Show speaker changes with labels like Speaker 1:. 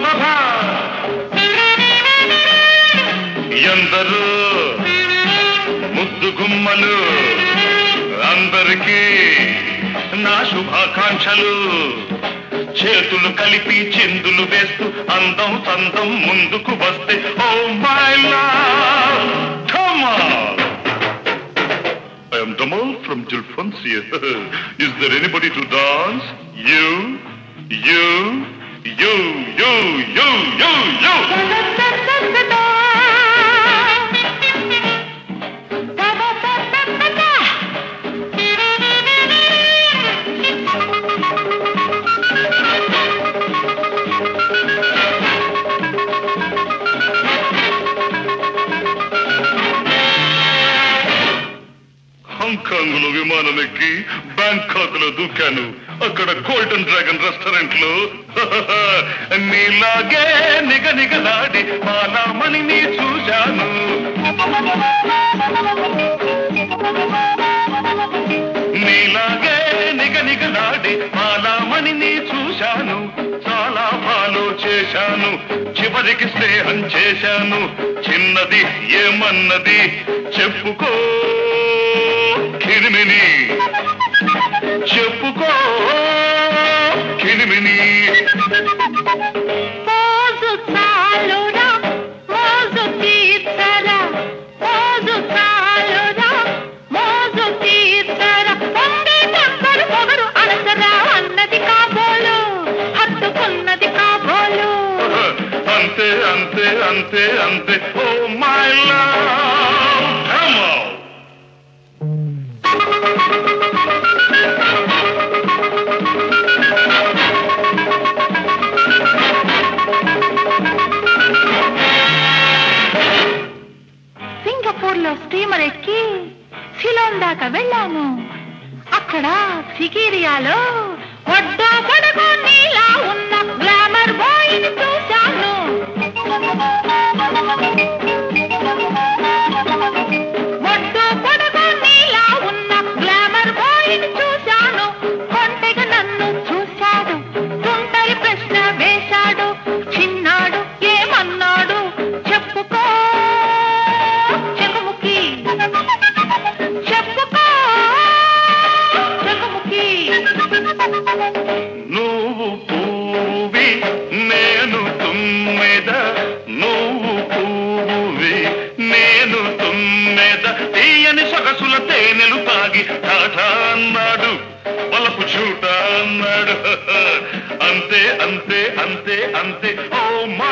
Speaker 1: ఎందరూ ముద్దు గుమ్మలు అందరికీ నా శుభాకాంక్షలు. చేతులు కలిపి చిందులు వేస్తూ అందం చందం ముందుకు వస్తే oh my love come on. I am Damal from Jalfansia. Is there anybody to dance? You. Hong Kong లో విమానం ఎక్కి బ్యాంకాక్ లో దూకాను. అక్కడ గోల్డెన్ డ్రాగన్ రెస్టారెంట్ లో నీలాగే నిగనిగలాడి మాలామణిని చూశాను. నీలాగే నిగనిగలాడి మాలామణిని చూశాను. చాలా ఫాలో చేశాను, చివరికి స్నేహం చేశాను. చిన్నది ఏమన్నది చెప్పుకో కిరిమిని, చెప్పుకో కిరిమిని.
Speaker 2: మోజు చాలురా మోజు తీర్చరా, మోజు చాలురా మోజు తీర్చరా. పొంగే కంకరు పొగరు అనసరా అన్నది కాబోలు, హత్తుకున్నది కాబోలు.
Speaker 1: అంతే అంతే అంతే అంతే oh my love come on.
Speaker 2: Singapore లో స్టీమర్ ఎక్కి సిలోన్ దాకా వెళ్ళాను. అక్కడ సికిరియాలో ఒడ్డో పొడుగు నీలా ఉన్న గ్లామర్ బాయ్ ని చూశాను. ఒడ్డో పొడుగు నీలా ఉన్న గ్లామర్ బాయ్ ని చూశాను. కొంటెగా నన్ను చూశాడు, తుంటరి ప్రశ్న వేశాడు. చిన్నాడు ఏమన్నాడు చెప్పుకో చెకుముకి, చెప్పుకో చెకుముకి.
Speaker 1: నువ్వు పువ్వి నేను తుమ్మెద, నువ్వు పువ్వి నేను తుమ్మెద. తీయని సొగసుల తేనెలు తాగి టాటా అన్నాడు, వలపు చూట అన్నాడు. అంతే అంతే అంతే అంతే ఓ మా